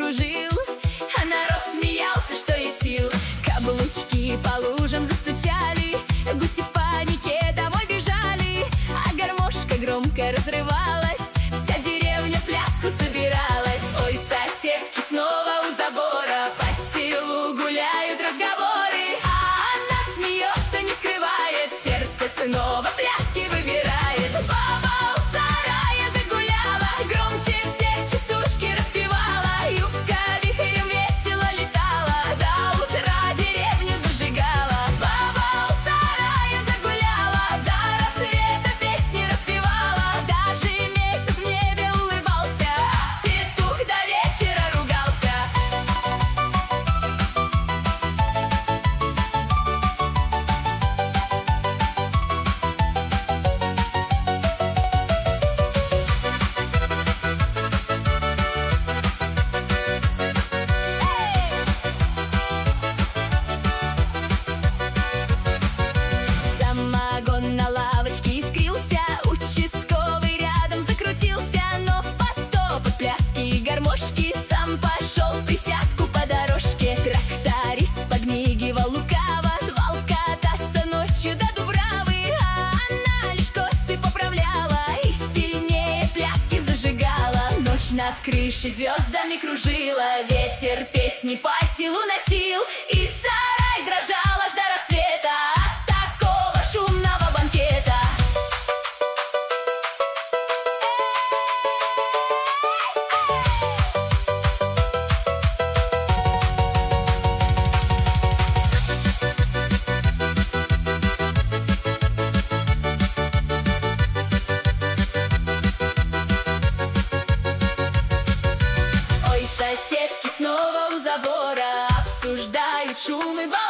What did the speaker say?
кружил, а народ смеялся, что есть сил. Каблучки по лужам застучали, гуси в панике домой бежали, а гармошка громко разрывалась, вся деревня в пляску собиралась. Ой, соседки снова у забора, по селу гуляют разговоры, а она смеется, не скрывает, сердце снова пляски выбирает. Баба у сарая загуляла, громче всех частушки распевала, юбка вихрем весело летала, до утра деревню зажигала. Баба у сарая загуляла, до рассвета песни распевала, даже месяц в небе улыбался, петух до вечера ругался. Самогон на лавочке искрился, участковый рядом закрутился, но под топот пляски и гармошки сам пошел в присядку по дорожке. Тракторист подмигивал лукаво, звал кататься ночью до Дубравы, а она лишь косы поправляла и сильнее пляски зажигала. Ночь над крышей звездами кружила, ветер песни по селу носил, и сарай дрожал аж до рассвета от такого шумного банкета. Ой, соседки снова у забора обсуждают шум и